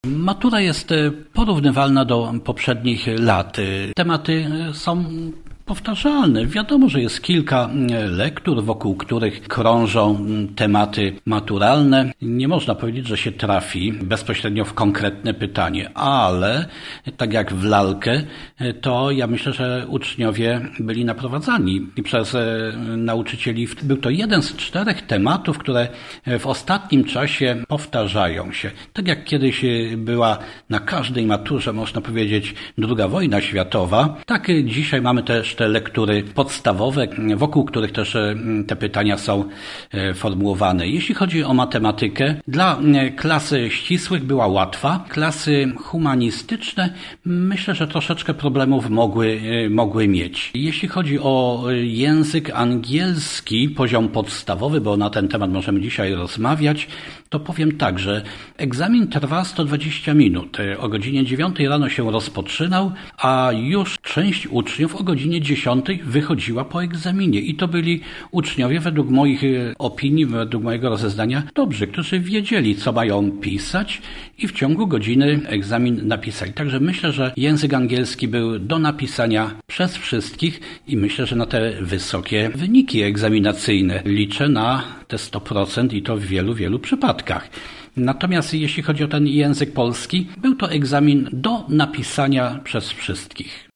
Matura jest porównywalna do poprzednich lat. Tematy są powtarzalne. Wiadomo, że jest kilka lektur, wokół których krążą tematy maturalne. Nie można powiedzieć, że się trafi bezpośrednio w konkretne pytanie, ale tak jak w lalkę, to ja myślę, że uczniowie byli naprowadzani przez nauczycieli. Był to jeden z 4 tematów, które w ostatnim czasie powtarzają się. Tak jak kiedyś była na każdej maturze, można powiedzieć, II wojna światowa, tak dzisiaj mamy też te lektury podstawowe, wokół których też te pytania są formułowane. Jeśli chodzi o matematykę, dla klas ścisłych była łatwa. Klasy humanistyczne myślę, że troszeczkę problemów mogły mieć. Jeśli chodzi o język angielski, poziom podstawowy, bo na ten temat możemy dzisiaj rozmawiać, to powiem tak, że egzamin trwa 120 minut. O godzinie 9 rano się rozpoczynał, a już część uczniów o godzinie 10 wychodziła po egzaminie. I to byli uczniowie, według moich opinii, według mojego rozeznania, dobrzy, którzy wiedzieli, co mają pisać i w ciągu godziny egzamin napisali. Także myślę, że język angielski był do napisania przez wszystkich i myślę, że na te wysokie wyniki egzaminacyjne liczę na te 100% i to w wielu, wielu przypadkach. Natomiast jeśli chodzi o ten język polski, był to egzamin do napisania przez wszystkich.